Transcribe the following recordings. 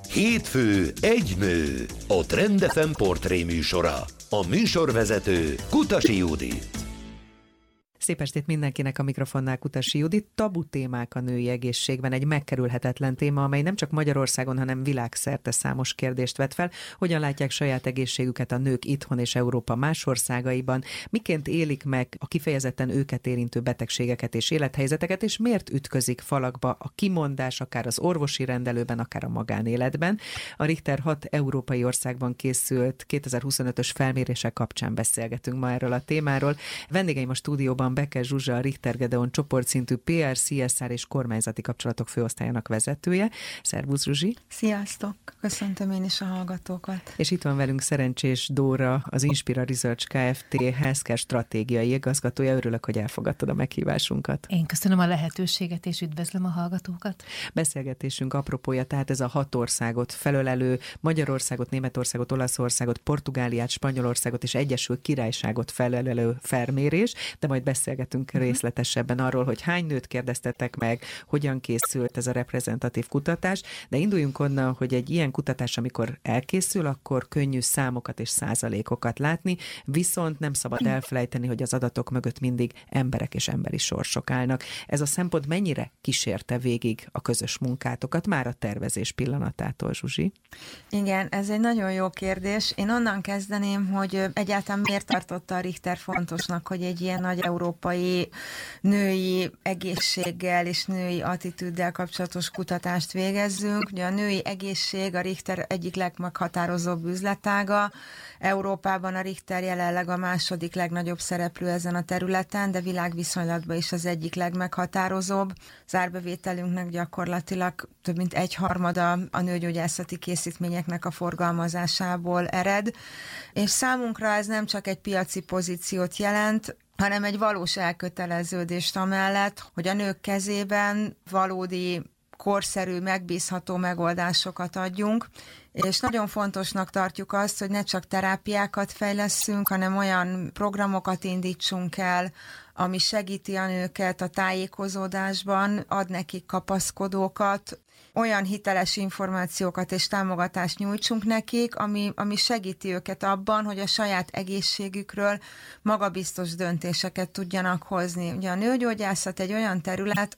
Hétfő egy nő, a Trend FM portré műsora. A műsorvezető Kutasi Judit. Szép estét mindenkinek, a mikrofonnál Kutasi Judit. Tabu témák a női egészségben, egy megkerülhetetlen téma, amely nem csak Magyarországon, hanem világszerte számos kérdést vet fel. Hogyan látják saját egészségüket a nők itthon és Európa más országaiban? Miként élik meg a kifejezetten őket érintő betegségeket és élethelyzeteket, és miért ütközik falakba a kimondás, akár az orvosi rendelőben, akár a magánéletben? A Richter 6 európai országban készült 2025-ös felmérések kapcsán beszélgetünk ma erről a témáról. Vendégeim a stúdióban Beke Zsuzsa, a Richter Gedeon csoportszintű PR, CSR és kormányzati kapcsolatok főosztályának vezetője. Szervusz, Zsuzsi! Sziasztok! Köszöntöm én is a hallgatókat. És itt van velünk Szerencsés Dóra, az Inspira Research Kft. Healthcare stratégiai igazgatója. Örülök, hogy elfogadtad a meghívásunkat. Én köszönöm a lehetőséget, és üdvözlöm a hallgatókat. Beszélgetésünk apropója, tehát ez a 6 országot felölelő, Magyarországot, Németországot, Olaszországot, Portugáliát, Spanyolországot és Egyesült Királyságot felölelő felmérés, de majd beszélgetünk részletesebben arról, hogy hány nőt kérdeztetek meg, hogyan készült ez a reprezentatív kutatás, de induljunk onnan, hogy egy ilyen kutatás, amikor elkészül, akkor könnyű számokat és százalékokat látni, viszont nem szabad elfelejteni, hogy az adatok mögött mindig emberek és emberi sorsok állnak. Ez a szempont mennyire kísérte végig a közös munkátokat, már a tervezés pillanatától, Zsuzsi? Igen, ez egy nagyon jó kérdés. Én onnan kezdeném, hogy egyáltalán miért tartotta a Richter fontosnak, hogy egy ilyen nagy európai női egészséggel és női attitűddel kapcsolatos kutatást végezzünk. Ugye a női egészség a Richter egyik legmeghatározóbb üzletága. Európában a Richter jelenleg a második legnagyobb szereplő ezen a területen, de világviszonylatban is az egyik legmeghatározóbb. Az árbevételünknek gyakorlatilag több mint 1/3 a nőgyógyászati készítményeknek a forgalmazásából ered, és számunkra ez nem csak egy piaci pozíciót jelent, hanem egy valós elköteleződést amellett, hogy a nők kezében valódi, korszerű, megbízható megoldásokat adjunk, és nagyon fontosnak tartjuk azt, hogy ne csak terápiákat fejlesszünk, hanem olyan programokat indítsunk el, ami segíti a nőket a tájékozódásban, ad nekik kapaszkodókat, olyan hiteles információkat és támogatást nyújtsunk nekik, ami segíti őket abban, hogy a saját egészségükről magabiztos döntéseket tudjanak hozni. Ugye a nőgyógyászat egy olyan terület,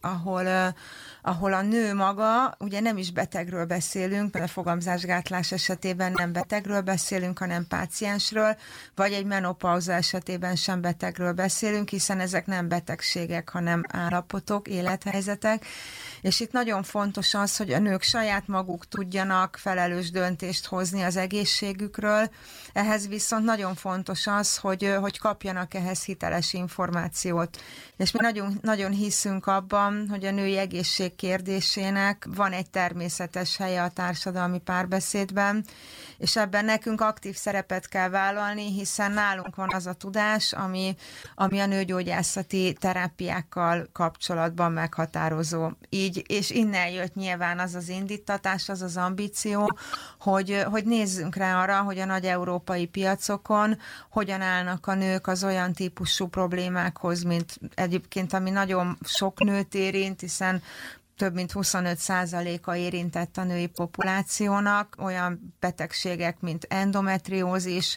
ahol a nő maga, ugye nem is betegről beszélünk, mert a fogamzásgátlás esetében nem betegről beszélünk, hanem páciensről, vagy egy menopauza esetében sem betegről beszélünk, hiszen ezek nem betegségek, hanem állapotok, élethelyzetek, és itt nagyon fontos az, hogy a nők saját maguk tudjanak felelős döntést hozni az egészségükről, ehhez viszont nagyon fontos az, hogy kapjanak ehhez hiteles információt. És mi nagyon, nagyon hiszünk abban, hogy a női egészség kérdésének van egy természetes helye a társadalmi párbeszédben, és ebben nekünk aktív szerepet kell vállalni, hiszen nálunk van az a tudás, ami a nőgyógyászati terápiákkal kapcsolatban meghatározó. Így, és innen jött nyilván az az indítatás, az az ambíció, hogy nézzünk rá arra, hogy a nagy európai piacokon hogyan állnak a nők az olyan típusú problémákhoz, mint egyébként, ami nagyon sok nőt érint, hiszen több mint 25%-a érintett a női populációnak, olyan betegségek, mint endometriózis,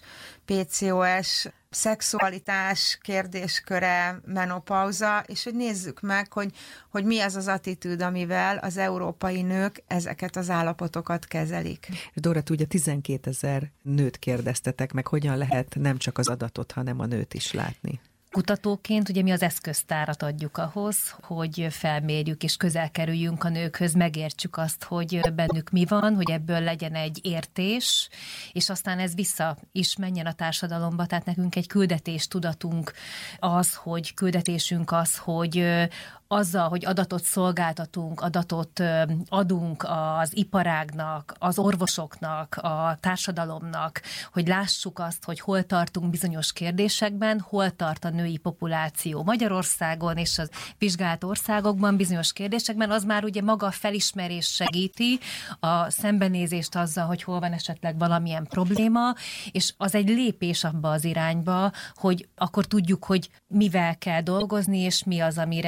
PCOS, szexualitás kérdésköre, menopauza, és hogy nézzük meg, hogy mi az az attitűd, amivel az európai nők ezeket az állapotokat kezelik. Dóra, ugye 12 000 nőt kérdeztetek meg, hogyan lehet nem csak az adatot, hanem a nőt is látni? Kutatóként ugye mi az eszköztárat adjuk ahhoz, hogy felmérjük és közel kerüljünk a nőkhöz, megértsük azt, hogy bennük mi van, hogy ebből legyen egy értés, és aztán ez vissza is menjen a társadalomba, tehát nekünk egy küldetést-tudatunk az, hogy küldetésünk az, hogy azzal, hogy adatot szolgáltatunk, adatot adunk az iparágnak, az orvosoknak, a társadalomnak, hogy lássuk azt, hogy hol tartunk bizonyos kérdésekben, hol tart a női populáció Magyarországon és az vizsgált országokban bizonyos kérdésekben, az már ugye maga a felismerés segíti a szembenézést azzal, hogy hol van esetleg valamilyen probléma, és az egy lépés abba az irányba, hogy akkor tudjuk, hogy mivel kell dolgozni, és mi az, amire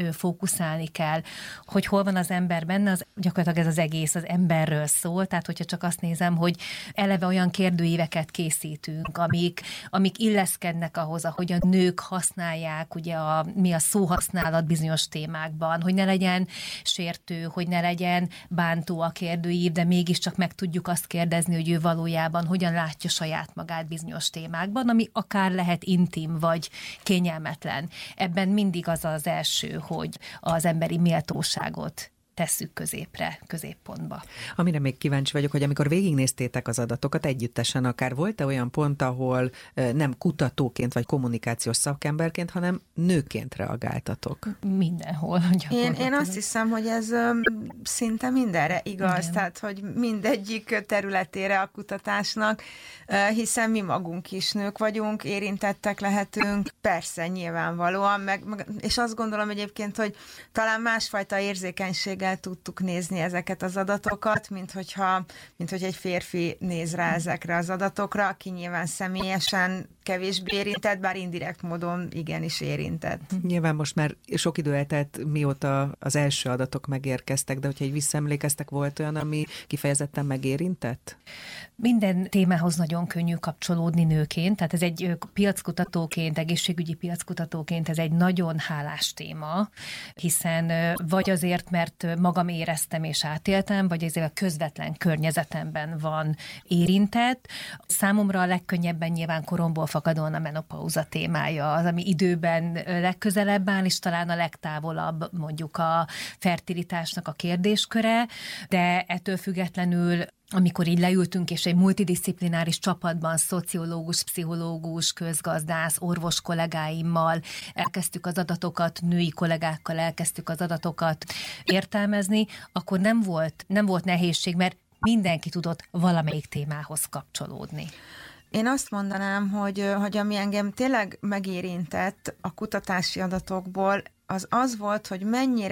fókuszálni kell. Hogy hol van az ember benne, az gyakorlatilag ez az egész az emberről szól, tehát hogyha csak azt nézem, hogy eleve olyan kérdőíveket készítünk, amik illeszkednek ahhoz, ahogy a nők használják, ugye mi a szóhasználat bizonyos témákban, hogy ne legyen sértő, hogy ne legyen bántó a kérdőív, de mégiscsak meg tudjuk azt kérdezni, hogy ő valójában hogyan látja saját magát bizonyos témákban, ami akár lehet intim vagy kényelmetlen. Ebben mindig az az első, hogy az emberi méltóságot tesszük középpontba. Amire még kíváncsi vagyok, hogy amikor végignéztétek az adatokat együttesen, akár volt-e olyan pont, ahol nem kutatóként vagy kommunikációs szakemberként, hanem nőként reagáltatok? Mindenhol. Én azt hiszem, hogy ez szinte mindenre igaz, igen. Tehát, hogy mindegyik területére a kutatásnak, hiszen mi magunk is nők vagyunk, érintettek lehetünk, persze nyilvánvalóan, és azt gondolom egyébként, hogy talán másfajta érzékenységgel tudtuk nézni ezeket az adatokat, mint hogy egy férfi néz rá ezekre az adatokra, aki nyilván személyesen kevésbé érintett, bár indirekt módon igenis érintett. Nyilván most már sok idő eltelt, mióta az első adatok megérkeztek, de hogyha így visszaemlékeztek, volt olyan, ami kifejezetten megérintett? Minden témához nagyon könnyű kapcsolódni nőként, tehát ez egy piackutatóként, egészségügyi piackutatóként ez egy nagyon hálás téma, hiszen vagy azért, mert magam éreztem és átéltem, vagy ezért a közvetlen környezetemben van érintett. Számomra a legkönnyebben nyilván koromból fakadóan a menopauza témája, az, ami időben legközelebb áll, és talán a legtávolabb mondjuk a fertilitásnak a kérdésköre, de ettől függetlenül amikor így leültünk, és egy multidisziplináris csapatban szociológus, pszichológus, közgazdász, orvos kollégáimmal elkezdtük az adatokat, női kollégákkal elkezdtük az adatokat értelmezni, akkor nem volt nehézség, mert mindenki tudott valamelyik témához kapcsolódni. Én azt mondanám, hogy ami engem tényleg megérintett a kutatási adatokból, az volt, hogy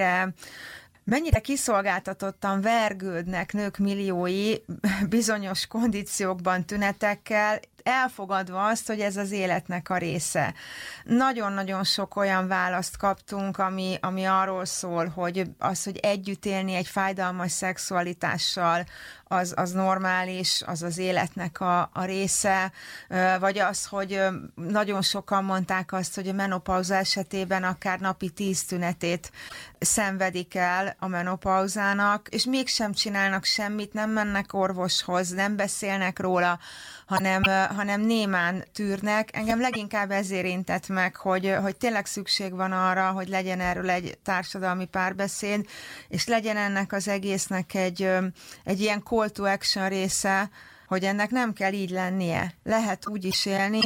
mennyire kiszolgáltatottan vergődnek nők milliói bizonyos kondíciókban, tünetekkel, elfogadva azt, hogy ez az életnek a része. Nagyon-nagyon sok olyan választ kaptunk, ami arról szól, hogy együtt élni egy fájdalmas szexualitással, az normális, az életnek a része, vagy az, hogy nagyon sokan mondták azt, hogy a menopauza esetében akár napi 10 tünetét szenvedik el a menopauzának, és mégsem csinálnak semmit, nem mennek orvoshoz, nem beszélnek róla, hanem némán tűrnek. Engem leginkább ez érintett meg, hogy tényleg szükség van arra, hogy legyen erről egy társadalmi párbeszéd, és legyen ennek az egésznek egy ilyen call to action része, hogy ennek nem kell így lennie. Lehet úgy is élni,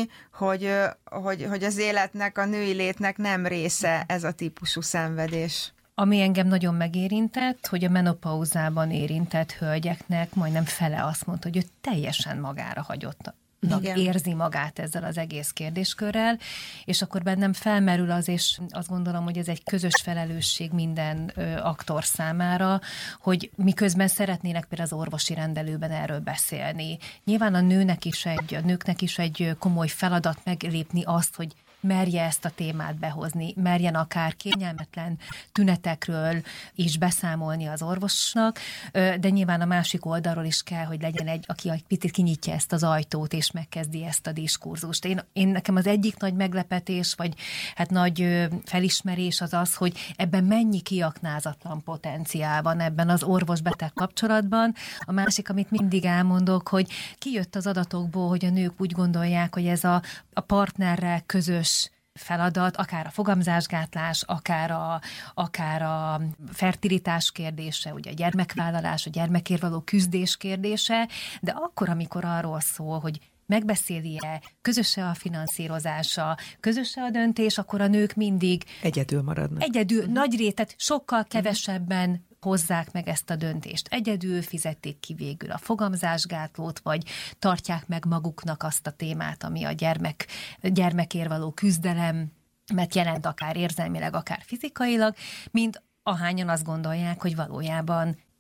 hogy az életnek, a női létnek nem része ez a típusú szenvedés. Ami engem nagyon megérintett, hogy a menopauzában érintett hölgyeknek majdnem fele azt mondta, hogy ő teljesen magára hagyott. Érzi magát ezzel az egész kérdéskörrel, és akkor bennem felmerül az, és azt gondolom, hogy ez egy közös felelősség minden aktor számára, hogy miközben szeretnének például az orvosi rendelőben erről beszélni. Nyilván a nőknek is egy komoly feladat meglépni azt, hogy merje ezt a témát behozni, merjen akár kényelmetlen tünetekről is beszámolni az orvosnak, de nyilván a másik oldalról is kell, hogy legyen aki egy picit kinyitja ezt az ajtót, és megkezdi ezt a diskurzust. Én nekem az egyik nagy meglepetés, vagy hát nagy felismerés az, hogy ebben mennyi kiaknázatlan potenciál van ebben az orvos-beteg kapcsolatban. A másik, amit mindig elmondok, hogy kijött az adatokból, hogy a nők úgy gondolják, hogy ez a partnerrel közös feladat, akár a fogamzásgátlás, akár a fertilitás kérdése, ugye a gyermekvállalás, a gyermekért való küzdés kérdése, de akkor, amikor arról szól, hogy megbeszéli-e, közös-e a finanszírozása, közös-e a döntés, akkor a nők mindig egyedül maradnak. Nagy rétet, sokkal kevesebben hozzák meg ezt a döntést. Egyedül fizették ki végül a fogamzásgátlót, vagy tartják meg maguknak azt a témát, ami a gyermekért való küzdelem, mert jelent akár érzelmileg, akár fizikailag, mint ahányan azt gondolják, hogy valójában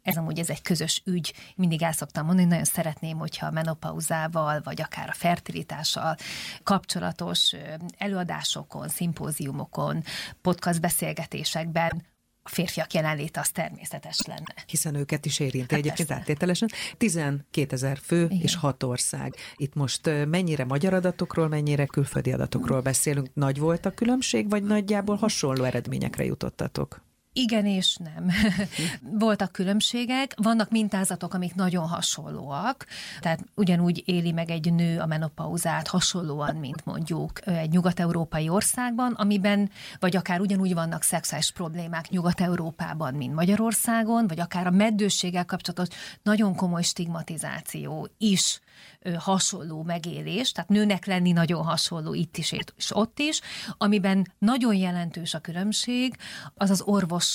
ez amúgy ez egy közös ügy. Mindig el szoktam mondani, hogy nagyon szeretném, hogyha a menopauzával, vagy akár a fertilitással kapcsolatos előadásokon, szimpóziumokon, podcast beszélgetésekben a férfiak jelenléte az természetes lenne. Hiszen őket is érinti egyébként áttételesen. 12 000 fő. Igen. És 6 ország. Itt most mennyire magyar adatokról, mennyire külföldi adatokról beszélünk? Nagy volt a különbség, vagy nagyjából hasonló eredményekre jutottatok? Igen és nem. Voltak különbségek, vannak mintázatok, amik nagyon hasonlóak, tehát ugyanúgy éli meg egy nő a menopauzát hasonlóan, mint mondjuk egy nyugat-európai országban, amiben, vagy akár ugyanúgy vannak szexuális problémák Nyugat-Európában, mint Magyarországon, vagy akár a meddősséggel kapcsolatos nagyon komoly stigmatizáció is hasonló megélés, tehát nőnek lenni nagyon hasonló itt is és ott is, amiben nagyon jelentős a különbség, az az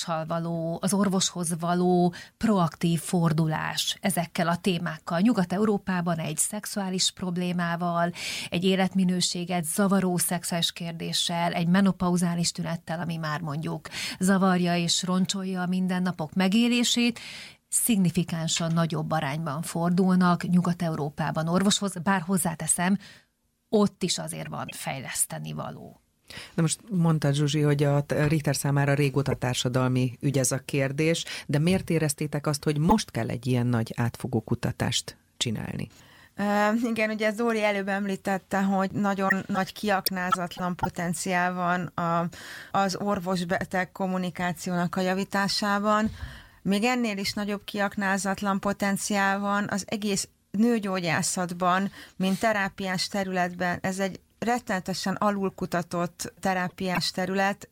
orvoshoz való proaktív fordulás ezekkel a témákkal. Nyugat-Európában egy szexuális problémával, egy életminőséget zavaró szexuális kérdéssel, egy menopauzális tünettel, ami már mondjuk zavarja és roncsolja a mindennapok megélését, szignifikánsan nagyobb arányban fordulnak Nyugat-Európában orvoshoz, bár hozzáteszem, ott is azért van fejleszteni való. Na most mondtad, Zsuzsi, hogy a Richter számára régóta társadalmi ügy ez a kérdés, de miért éreztétek azt, hogy most kell egy ilyen nagy átfogó kutatást csinálni? Igen, ugye Zóri előbb említette, hogy nagyon nagy kiaknázatlan potenciál van az orvos-beteg kommunikációnak a javításában. Még ennél is nagyobb kiaknázatlan potenciál van az egész nőgyógyászatban, mint terápiás területben. Ez egy rettenetesen alulkutatott terápiás terület,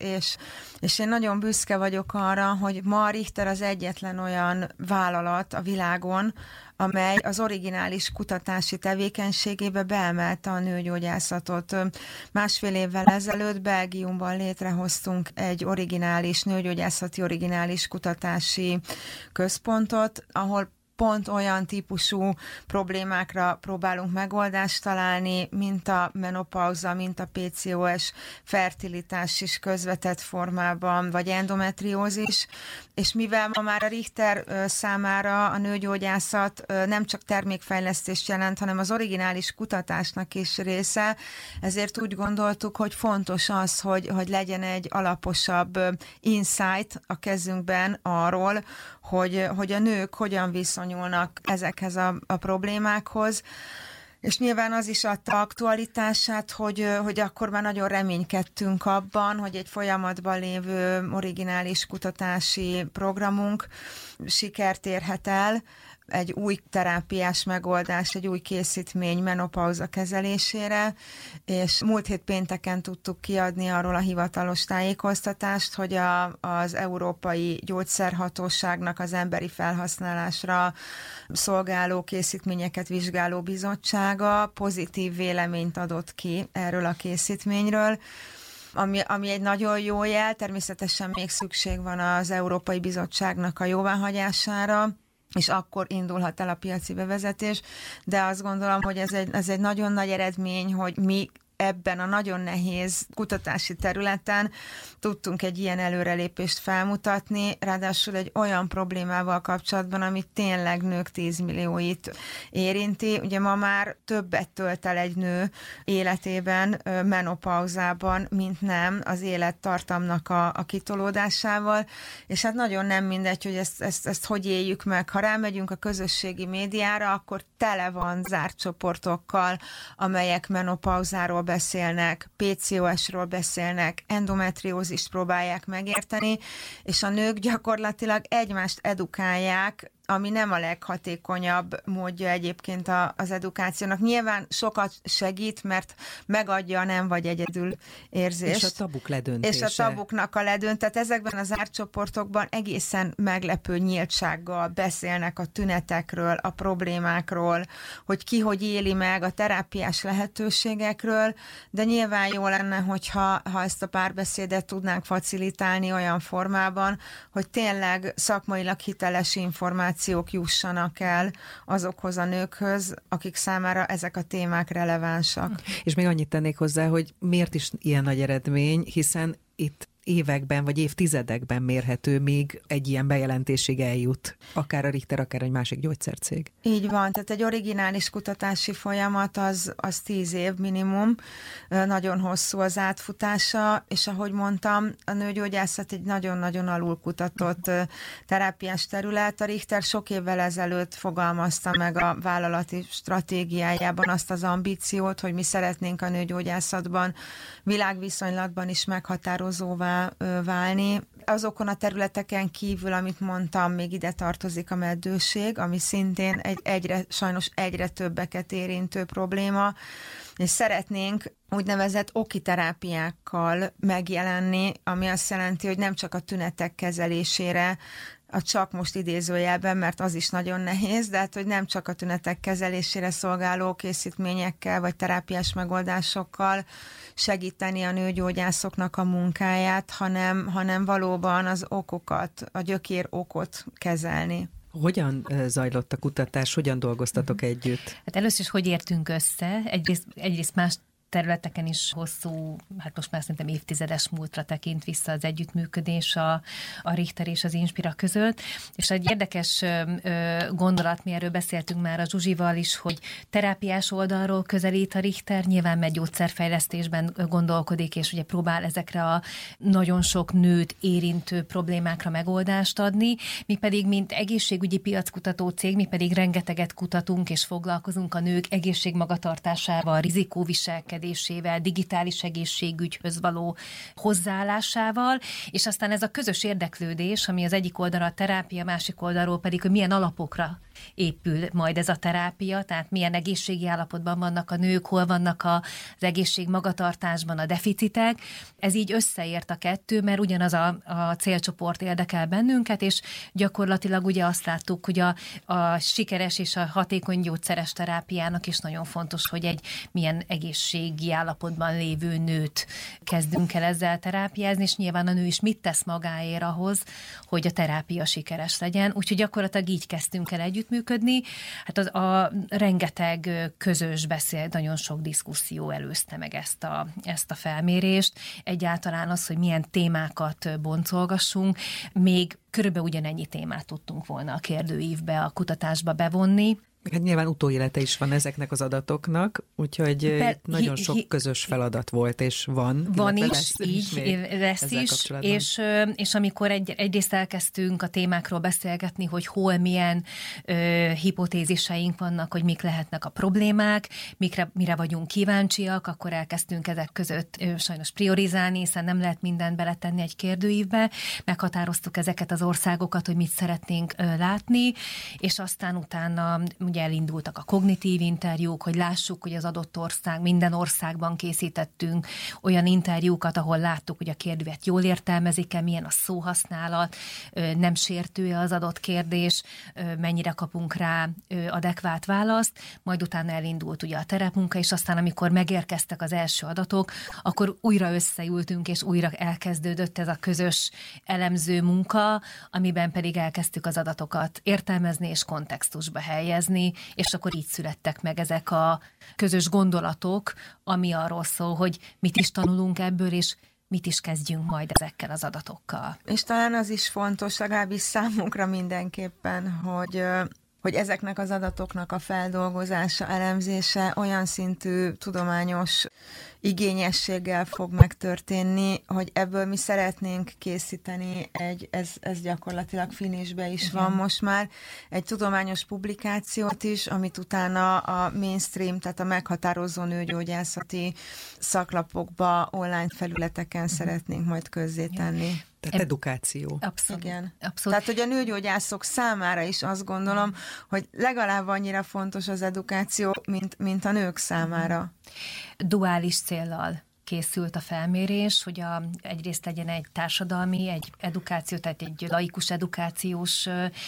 és én nagyon büszke vagyok arra, hogy ma a Richter az egyetlen olyan vállalat a világon, amely az originális kutatási tevékenységébe beemelte a nőgyógyászatot. 1,5 évvel ezelőtt Belgiumban létrehoztunk egy nőgyógyászati originális kutatási központot, ahol pont olyan típusú problémákra próbálunk megoldást találni, mint a menopauza, mint a PCOS, fertilitás is közvetett formában, vagy endometriózis. És mivel ma már a Richter számára a nőgyógyászat nem csak termékfejlesztést jelent, hanem az originális kutatásnak is része, ezért úgy gondoltuk, hogy fontos az, hogy legyen egy alaposabb insight a kezünkben arról, hogy a nők hogyan viszonyulnak ezekhez a problémákhoz. És nyilván az is adta aktualitását, hogy akkor már nagyon reménykedtünk abban, hogy egy folyamatban lévő originális kutatási programunk sikert érhet el, egy új terápiás megoldás, egy új készítmény menopauza kezelésére, és múlt hét pénteken tudtuk kiadni arról a hivatalos tájékoztatást, hogy az Európai Gyógyszerhatóságnak az emberi felhasználásra szolgáló készítményeket vizsgáló bizottsága pozitív véleményt adott ki erről a készítményről, ami egy nagyon jó jel, természetesen még szükség van az Európai Bizottságnak a jóváhagyására, és akkor indulhat el a piaci bevezetés, de azt gondolom, hogy ez egy nagyon nagy eredmény, hogy mi ebben a nagyon nehéz kutatási területen tudtunk egy ilyen előrelépést felmutatni, ráadásul egy olyan problémával kapcsolatban, ami tényleg nők 10 millióit érinti. Ugye ma már többet tölt el egy nő életében, menopauzában, mint nem az élettartamnak a kitolódásával, és hát nagyon nem mindegy, hogy ezt hogy éljük meg. Ha rámegyünk a közösségi médiára, akkor tele van zárt csoportokkal, amelyek menopauzáról beszélnek, PCOS-ról beszélnek, endometriózist próbálják megérteni, és a nők gyakorlatilag egymást edukálják, ami nem a leghatékonyabb módja egyébként az edukációnak. Nyilván sokat segít, mert megadja a nem vagy egyedül érzést. És a tabuk ledöntése. És a tabuknak a tehát ezekben az árcsoportokban egészen meglepő nyíltsággal beszélnek a tünetekről, a problémákról, hogy ki hogy éli meg, a terápiás lehetőségekről, de nyilván jó lenne, hogyha ezt a párbeszédet tudnánk facilitálni olyan formában, hogy tényleg szakmailag hiteles információk jussanak el azokhoz a nőkhöz, akik számára ezek a témák relevánsak. És még annyit tennék hozzá, hogy miért is ilyen nagy eredmény, hiszen itt években vagy évtizedekben mérhető, míg egy ilyen bejelentésig eljut, akár a Richter, akár egy másik gyógyszercég. Így van, tehát egy originális kutatási folyamat az 10 év minimum, nagyon hosszú az átfutása, és ahogy mondtam, a nőgyógyászat egy nagyon-nagyon alulkutatott terápiás terület. A Richter sok évvel ezelőtt fogalmazta meg a vállalati stratégiájában azt az ambíciót, hogy mi szeretnénk a nőgyógyászatban, világviszonylatban is meghatározóvá válni. Azokon a területeken kívül, amit mondtam, még ide tartozik a meddőség, ami szintén sajnos egyre többeket érintő probléma, és szeretnénk úgynevezett okiterápiákkal megjelenni, ami azt jelenti, hogy nem csak a tünetek kezelésére, a csak most idézőjelben, mert az is nagyon nehéz, de hát, hogy nem csak a tünetek kezelésére szolgáló készítményekkel vagy terápiás megoldásokkal segíteni a nőgyógyászoknak a munkáját, hanem valóban az okokat, a gyökér okot kezelni. Hogyan zajlott a kutatás, hogyan dolgoztatok együtt? Hát először is hogy értünk össze, egyrészt más területeken is hosszú, hát most már szerintem évtizedes múltra tekint vissza az együttműködés a Richter és az Inspira között, és egy érdekes gondolat, mi erről beszéltünk már a Zsuzsival is, hogy terápiás oldalról közelít a Richter, nyilván mert gyógyszerfejlesztésben gondolkodik, és ugye próbál ezekre a nagyon sok nőt érintő problémákra megoldást adni, mi pedig, mint egészségügyi piackutató cég, mi pedig rengeteget kutatunk és foglalkozunk a nők egészségmagatartásával, rizikóviselkedésével, digitális egészségügyhöz való hozzáállásával, és aztán ez a közös érdeklődés, ami az egyik oldalra a terápia, másik oldalról pedig, hogy milyen alapokra épül majd ez a terápia, tehát milyen egészségi állapotban vannak a nők, hol vannak az egészség magatartásban a deficitek. Ez így összeért a kettő, mert ugyanaz a célcsoport érdekel bennünket, és gyakorlatilag ugye azt láttuk, hogy a sikeres és a hatékony gyógyszeres terápiának is nagyon fontos, hogy egy milyen egészségi állapotban lévő nőt kezdünk el ezzel terápiázni, és nyilván a nő is mit tesz magáért ahhoz, hogy a terápia sikeres legyen. Úgyhogy gyakorlatilag így kezdtünk el együttműködni. Hát a rengeteg közös nagyon sok diszkuszió előzte meg ezt a felmérést. Egyáltalán az, hogy milyen témákat boncolgassunk, még körülbelül ugyanennyi témát tudtunk volna a kérdőívbe, a kutatásba bevonni. Hát nyilván utóélete is van ezeknek az adatoknak, úgyhogy nagyon sok közös feladat volt, és van. Van is, lesz is, és amikor egyrészt elkezdtünk a témákról beszélgetni, hogy hol milyen hipotéziseink vannak, hogy mik lehetnek a problémák, mire vagyunk kíváncsiak, akkor elkezdtünk ezek között sajnos priorizálni, hiszen nem lehet mindent beletenni egy kérdőívbe, meghatároztuk ezeket az országokat, hogy mit szeretnénk látni, és aztán utána ugye elindultak a kognitív interjúk, hogy lássuk, hogy az adott ország, minden országban készítettünk olyan interjúkat, ahol láttuk, hogy a kérdővet jól értelmezik-e, milyen a szóhasználat, nem sértő-e az adott kérdés, mennyire kapunk rá adekvát választ, majd utána elindult ugye a terepmunka, és aztán amikor megérkeztek az első adatok, akkor újra összeültünk, és újra elkezdődött ez a közös elemző munka, amiben pedig elkezdtük az adatokat értelmezni és kontextusba helyezni, és akkor így születtek meg ezek a közös gondolatok, ami arról szól, hogy mit is tanulunk ebből, és mit is kezdjünk majd ezekkel az adatokkal. És talán az is fontos, legalábbis számunkra mindenképpen, hogy ezeknek az adatoknak a feldolgozása, elemzése olyan szintű tudományos igényességgel fog megtörténni, hogy ebből mi szeretnénk készíteni ez gyakorlatilag finishbe is van most már, egy tudományos publikációt is, amit utána a mainstream, tehát a meghatározó nőgyógyászati szaklapokba, online felületeken szeretnénk majd közzétenni. Tehát edukáció. Abszolút. Igen. Abszolút. Tehát, hogy a nőgyógyászok számára is azt gondolom, hogy legalább annyira fontos az edukáció, mint a nők számára. Duális céllal készült a felmérés, hogy egyrészt legyen egy társadalmi, egy edukáció, tehát egy laikus edukációs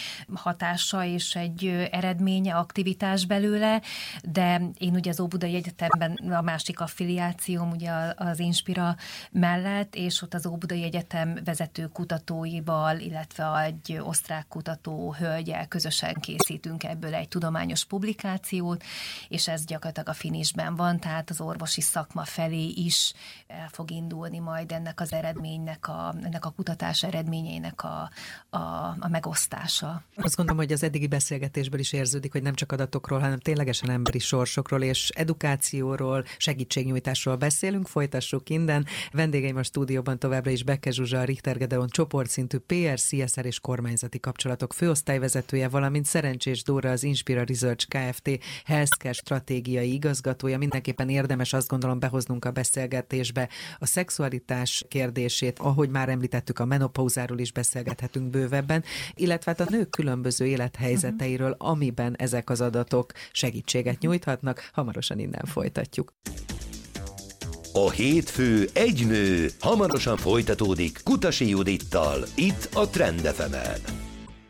hatása és egy eredménye, aktivitás belőle, de én ugye az Óbudai Egyetemben a másik affiliációm ugye az Inspira mellett, és ott az Óbudai Egyetem vezető kutatóival, illetve egy osztrák kutató hölgyel közösen készítünk ebből egy tudományos publikációt, és ez gyakorlatilag a finishben van, tehát az orvosi szakma felé is el fog indulni majd ennek az eredménynek, ennek a kutatás eredményeinek a megosztása. Azt gondolom, hogy az eddigi beszélgetésből is érződik, hogy nem csak adatokról, hanem ténylegesen emberi sorsokról és edukációról, segítségnyújtásról beszélünk, folytassuk innen. Vendégeim a stúdióban továbbra is Beke Zsuzsa, a Richter Gedeon csoportszintű PR, CSR és kormányzati kapcsolatok főosztályvezetője, valamint Szerencsés Dóra, az Inspira Research Kft. Healthcare stratégiai igazgatója. Mindenképpen érdemes, azt gondolom, behoznunk a beszélgetésbe a szexualitás kérdését, ahogy már említettük, a menopauzáról is beszélgethetünk bővebben, illetve hát a nők különböző élethelyzeteiről, amiben ezek az adatok segítséget nyújthatnak. Hamarosan innen folytatjuk. A hétfő egy nő hamarosan folytatódik Kutasi Judittal, itt a Trend FM-en.